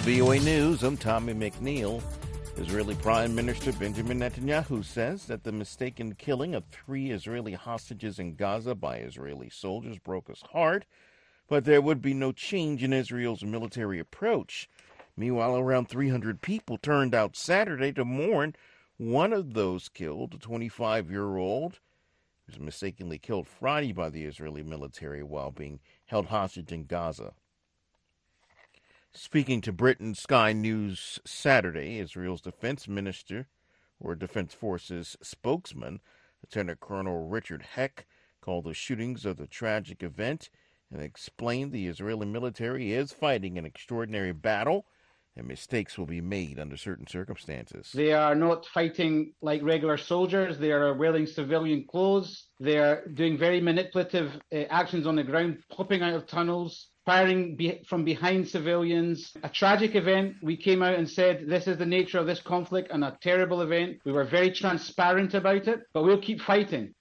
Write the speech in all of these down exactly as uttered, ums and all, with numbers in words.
V O A News, I'm Tommy McNeil. Israeli Prime Minister Benjamin Netanyahu says that the mistaken killing of three Israeli hostages in Gaza by Israeli soldiers broke his heart, but there would be no change in Israel's military approach. Meanwhile, around three hundred people turned out Saturday to mourn one of those killed, a twenty-five-year-old, who was mistakenly killed Friday by the Israeli military while being held hostage in Gaza. Speaking to Britain Sky News Saturday, Israel's defense minister, or Defense Forces spokesman, Lieutenant Colonel Richard Heck, called the shootings of the tragic event and explained the Israeli military is fighting an extraordinary battle and mistakes will be made under certain circumstances. They are not fighting like regular soldiers. They are wearing civilian clothes. They are doing very manipulative uh, actions on the ground, popping out of tunnels, firing be- from behind civilians. A tragic event. We came out and said this is the nature of this conflict and a terrible event. We were very transparent about it, but we'll keep fighting.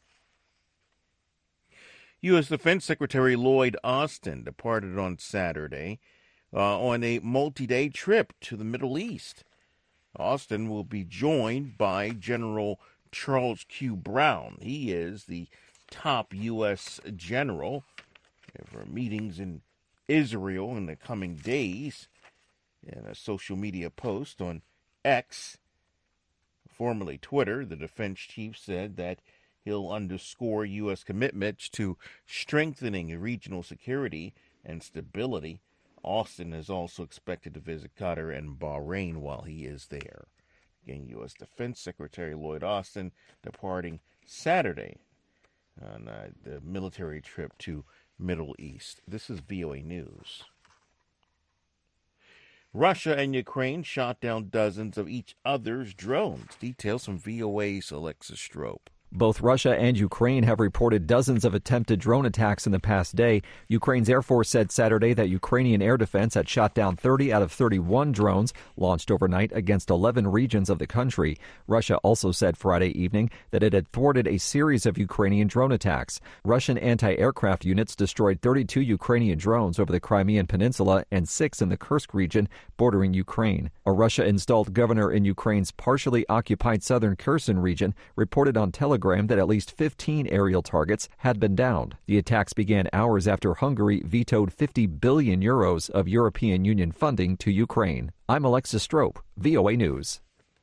U S. Defense Secretary Lloyd Austin departed on Saturday uh, on a multi-day trip to the Middle East. Austin will be joined by General Charles Q. Brown. He is the top U S general for meetings in Israel in the coming days. In a social media post on X, formerly Twitter, the defense chief said that he'll underscore U S commitments to strengthening regional security and stability. Austin is also expected to visit Qatar and Bahrain while he is there. Again, U S. Defense Secretary Lloyd Austin departing Saturday on uh, the military trip to Middle East. This is V O A News. Russia and Ukraine shot down dozens of each other's drones. Details from V O A's Alexis Strope. Both Russia and Ukraine have reported dozens of attempted drone attacks in the past day. Ukraine's Air Force said Saturday that Ukrainian air defense had shot down thirty out of thirty-one drones launched overnight against eleven regions of the country. Russia also said Friday evening that it had thwarted a series of Ukrainian drone attacks. Russian anti-aircraft units destroyed thirty-two Ukrainian drones over the Crimean Peninsula and six in the Kursk region bordering Ukraine. A Russia-installed governor in Ukraine's partially occupied southern Kherson region reported on Telegram that at least fifteen aerial targets had been downed. The attacks began hours after Hungary vetoed fifty billion euros of European Union funding to Ukraine. I'm Alexis Strope, V O A News.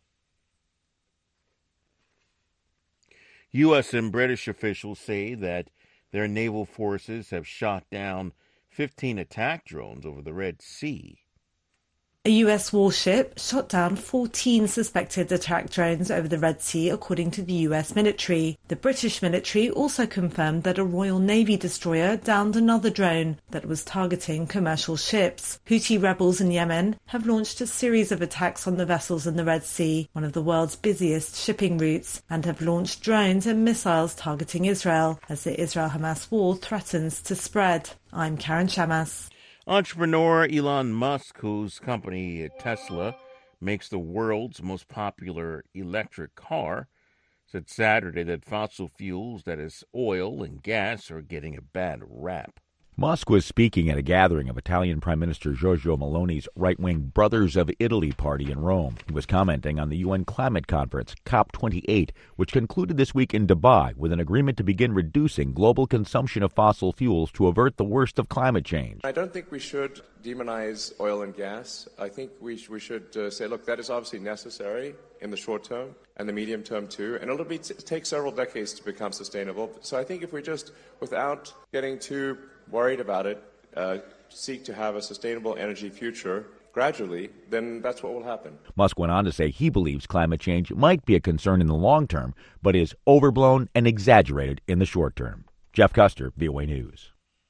U S and British officials say that their naval forces have shot down fifteen attack drones over the Red Sea. A U S warship shot down fourteen suspected attack drones over the Red Sea, according to the U S military. The British military also confirmed that a Royal Navy destroyer downed another drone that was targeting commercial ships. Houthi rebels in Yemen have launched a series of attacks on the vessels in the Red Sea, one of the world's busiest shipping routes, and have launched drones and missiles targeting Israel as the Israel-Hamas war threatens to spread. I'm Karen Shamas. Entrepreneur Elon Musk, whose company Tesla makes the world's most popular electric car, said Saturday that fossil fuels, that is oil and gas, are getting a bad rap. Musk was speaking at a gathering of Italian Prime Minister Giorgia Meloni's right-wing Brothers of Italy party in Rome. He was commenting on the U N climate conference, COP twenty-eight, which concluded this week in Dubai with an agreement to begin reducing global consumption of fossil fuels to avert the worst of climate change. I don't think we should demonize oil and gas. I think we, sh- we should uh, say, look, that is obviously necessary in the short term and the medium term too, and it'll be t- take several decades to become sustainable. So I think if we just, without getting too worried about it, uh, seek to have a sustainable energy future gradually, then that's what will happen. Musk went on to say he believes climate change might be a concern in the long term, but is overblown and exaggerated in the short term. Jeff Custer, V O A News.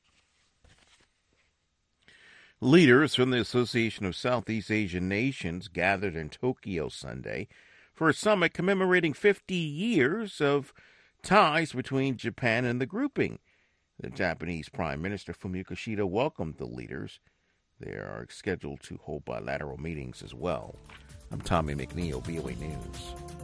Leaders from the Association of Southeast Asian Nations gathered in Tokyo Sunday for a summit commemorating fifty years of ties between Japan and the grouping. The Japanese Prime Minister Fumio Kishida welcomed the leaders. They are scheduled to hold bilateral meetings as well. I'm Tommy McNeil, V O A News.